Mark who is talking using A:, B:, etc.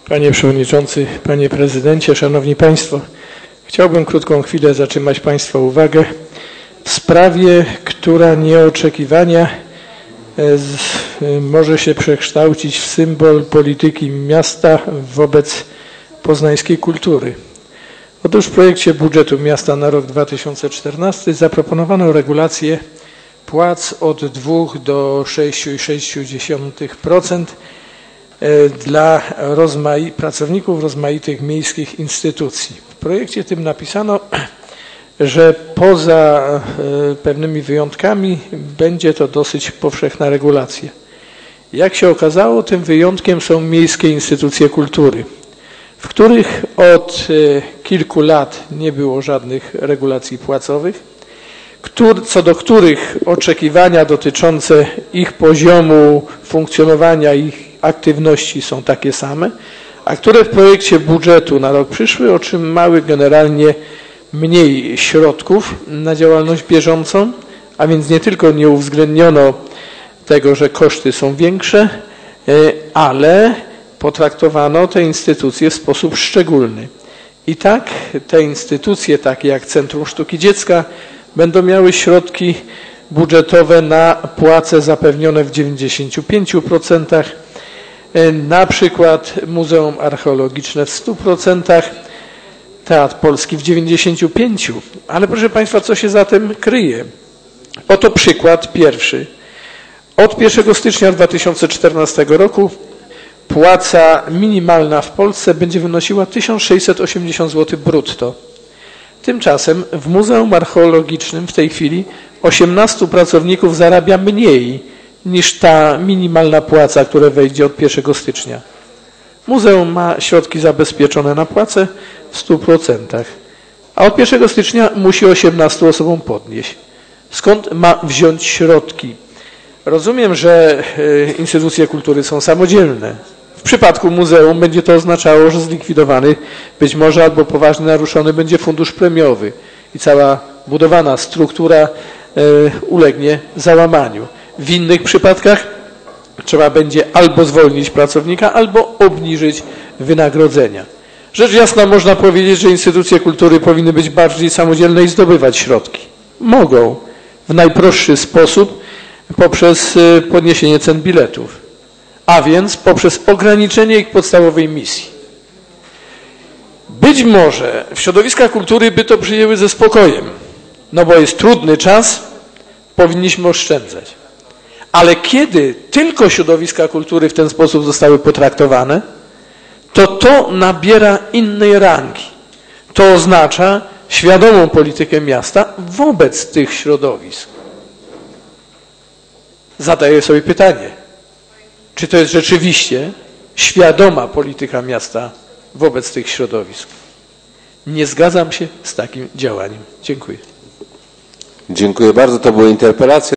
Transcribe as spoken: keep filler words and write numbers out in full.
A: Panie Przewodniczący, Panie Prezydencie, Szanowni Państwo, chciałbym krótką chwilę zatrzymać Państwa uwagę w sprawie, która nieoczekiwanie z, może się przekształcić w symbol polityki miasta wobec poznańskiej kultury. Otóż w projekcie budżetu miasta na rok dwa tysiące czternasty zaproponowano regulację płac od dwóch do sześciu i sześciu dziesiątych procent dla rozmai- pracowników rozmaitych miejskich instytucji. W projekcie tym napisano, że poza pewnymi wyjątkami będzie to dosyć powszechna regulacja. Jak się okazało, tym wyjątkiem są miejskie instytucje kultury, w których od kilku lat nie było żadnych regulacji płacowych, co do których oczekiwania dotyczące ich poziomu funkcjonowania, ich aktywności są takie same, a które w projekcie budżetu na rok przyszły otrzymały generalnie mniej środków na działalność bieżącą, a więc nie tylko nie uwzględniono tego, że koszty są większe, ale potraktowano te instytucje w sposób szczególny. I tak te instytucje, takie jak Centrum Sztuki Dziecka, będą miały środki budżetowe na płace zapewnione w dziewięćdziesięciu pięciu procentach, na przykład Muzeum Archeologiczne w stu procentach, Teatr Polski w dziewięćdziesięciu pięciu procentach. Ale proszę Państwa, co się za tym kryje? Oto przykład pierwszy. Od pierwszego stycznia dwa tysiące czternastego roku płaca minimalna w Polsce będzie wynosiła tysiąc sześćset osiemdziesiąt złotych brutto. Tymczasem w Muzeum Archeologicznym w tej chwili osiemnastu pracowników zarabia mniej niż ta minimalna płaca, która wejdzie od pierwszego stycznia. Muzeum ma środki zabezpieczone na płacę w stu procentach, a od pierwszego stycznia musi osiemnastu osobom podnieść. Skąd ma wziąć środki? Rozumiem, że instytucje kultury są samodzielne. W przypadku muzeum będzie to oznaczało, że zlikwidowany być może albo poważnie naruszony będzie fundusz premiowy i cała budowana struktura ulegnie załamaniu. W innych przypadkach trzeba będzie albo zwolnić pracownika, albo obniżyć wynagrodzenia. Rzecz jasna można powiedzieć, że instytucje kultury powinny być bardziej samodzielne i zdobywać środki. Mogą w najprostszy sposób poprzez podniesienie cen biletów, a więc poprzez ograniczenie ich podstawowej misji. Być może w środowiskach kultury by to przyjęły ze spokojem, no bo jest trudny czas, powinniśmy oszczędzać. Ale kiedy tylko środowiska kultury w ten sposób zostały potraktowane, to to nabiera innej rangi. To oznacza świadomą politykę miasta wobec tych środowisk. Zadaję sobie pytanie, czy to jest rzeczywiście świadoma polityka miasta wobec tych środowisk? Nie zgadzam się z takim działaniem. Dziękuję.
B: Dziękuję bardzo. To były interpelacje.